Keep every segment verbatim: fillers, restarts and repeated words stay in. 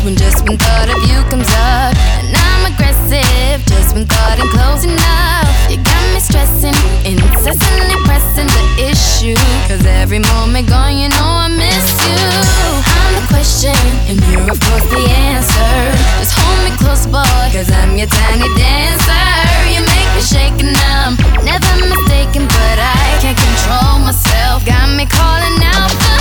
when just when thought of you comes up. And I'm aggressive just when thought I'm close enough. You got me stressing, incessantly pressing the issue. Cause every moment gone, you know I miss you. I'm the question, and you're of course the answer. Just hold me close, boy, cause I'm your tiny dancer. You make me shake and I'm never mistaken, but I can't control myself. Got me calling out for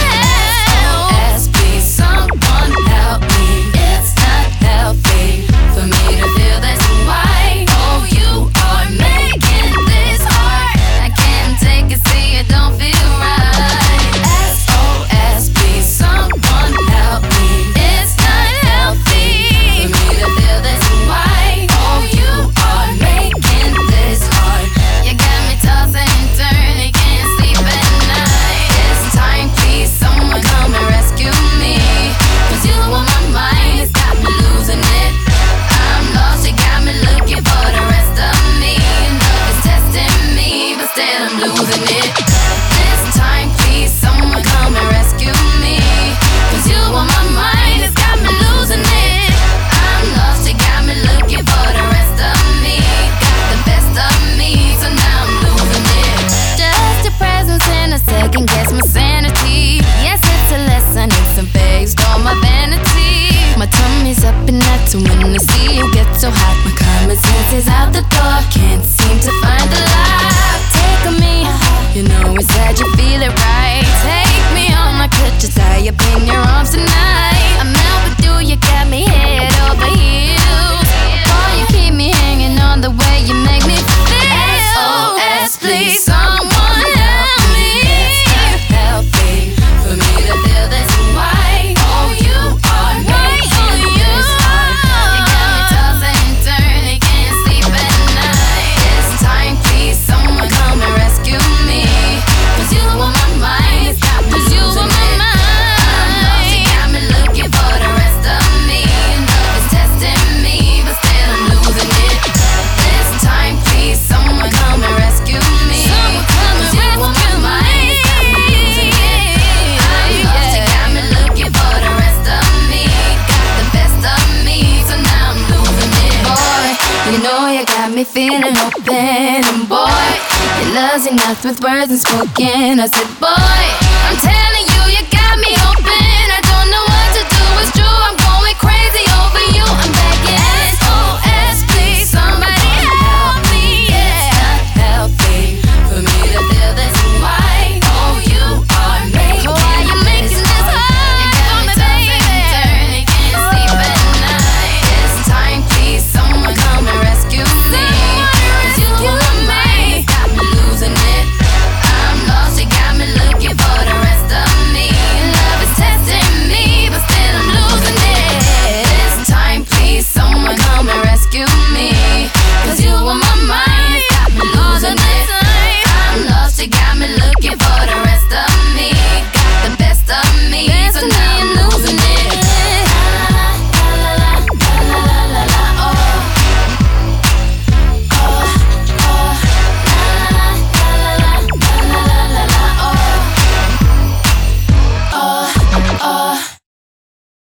help. S O S, please someone help me. It's not healthy for me to feel this way. Oh, you are making this hard. I can't take it, see it don't feel right. S O S, please someone help me. It's not healthy for me to feel this way. Oh, you are making this hard. You got me tossing and turning, can't sleep at night. This time, please someone come and rescue me. Cause you on my mind, it's got me losing it. I'm lost, you got me looking for the rest of me. Love is testing me, but still I'm losing it. This time, please someone come and rescue me. Cause you on my mind, it's got me losing it. I'm lost, you got me looking for the rest of me. Got the best of me, so now I'm losing it. Just your presence and a second guess my sanity. Yes, it's a lesson, it's a phase, all my vanity. My tummy's up and I too when I see you get so hot. My common sense is out the door, can't seem to find the lock. Take on me, you know inside you feel it right. Take me on, I could just tie up in your arms tonight. I'm out with you, you got me head over heels. Boy, you keep me hanging on the way you make me feel. S O S, please someone help me. It's not healthy for me to feel this way. Oh, you are making this hard. You got me tossing and turning, can't sleep at night. This time, please someone come and rescue me. Cause you on my mind, it's got me losing it. I'm lost, you got me looking for the rest of me. Love is testing me, but still I'm losing it. This time, please someone come and rescue me. Cause you on my mind, it's got me losing it. I'm lost, you got me looking for the rest of me. Got the best of me, so now I'm losing it. Boy, you know you got me feeling open. And boy, your love's enough with words unspoken. I said, boy, I'm telling